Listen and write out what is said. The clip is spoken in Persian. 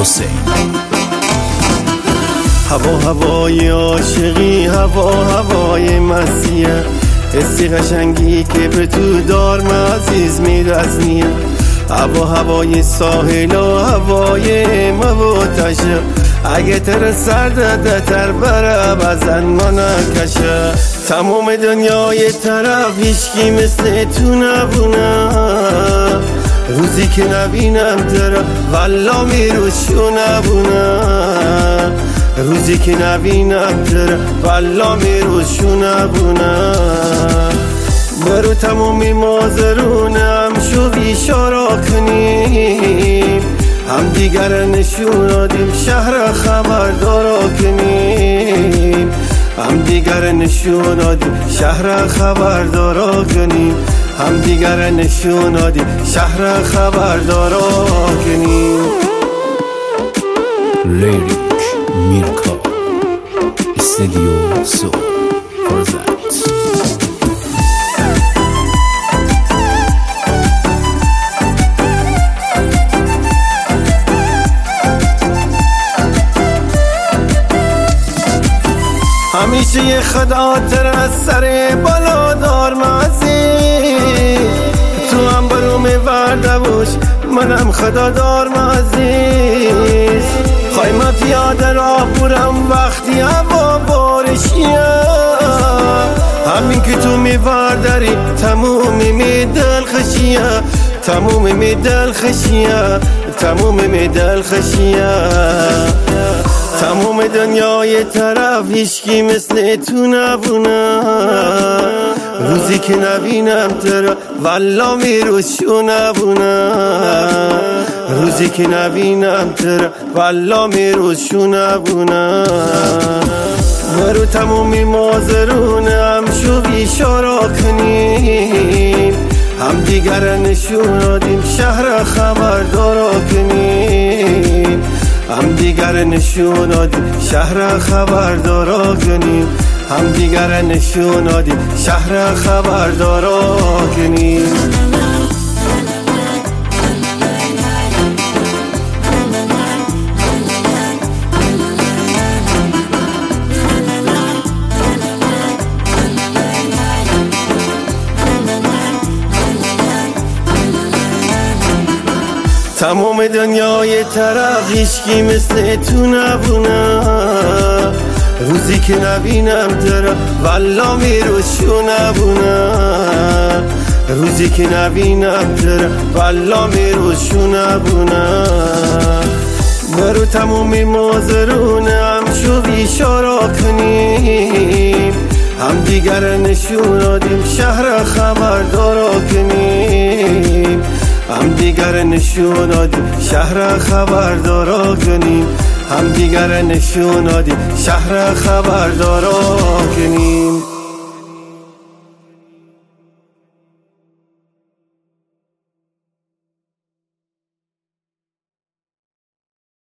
حسین. هوا هوای عاشقی، هوا هوای مسیح، حسی قشنگی که به تو دارم عزیز میرزنیه. هوا هوای ساحل و هوای موتشه، اگه تر سرده تر بره بزن ما نکشه. تمام دنیای طرف هیچکی مثل تو نبونه، روزی که نبینم تر والا میروشو نبونه، روزی که نبینم تر والا میروشو نبونه. برو تمومی مازرونم شو بیشارا کنیم، هم دیگر نشون دادیم شهر خبردارا کنیم، هم دیگر نشون دادیم شهر خبردارا کنیم، هم دیگر نشون دادیم شهر خبردارا کنیم. لیریک میرکا استودیو سو پرزنت. همیشه یه خاطر از سر بالا دارم عزیز، تو هم برو میورده باش منم خدا دارم عزیز. خواهی من پیاده را برم وقتی هوا بارشیه، همین که تو میورداری تمومی می دل خشیه، تمومی می دل خشیه، تمومی می دل خشیه. تمام دنیای طرف هیچکی مثل تو نبونه، روزی که نبینم تر والا میروشو نبونه، روزی که نبینم تر والا میروشو نبونه. برو تمومی مازرونم شو بیشارا کنیم، هم دیگر نشون دادیم شهر خبردارا کنیم، هم دیگر نشون دادیم شهر خبردارا کنیم، هم دیگر نشون دادیم شهر خبردارا کنیم. تمام دنیای طرف هیچکی مثل تو نبونه، روزی که نبینم تر والا میروشو نبونه، روزی که نبینم تر والا میروشو نبونه. برو تمومی مازرونم شو بیشارا کنیم، هم دیگر نشون دادیم شهر خبردارا کنیم، هم دیگر نشون دادیم شهر خبردارا کنیم، هم دیگر نشون دادیم شهر خبردارا کنیم.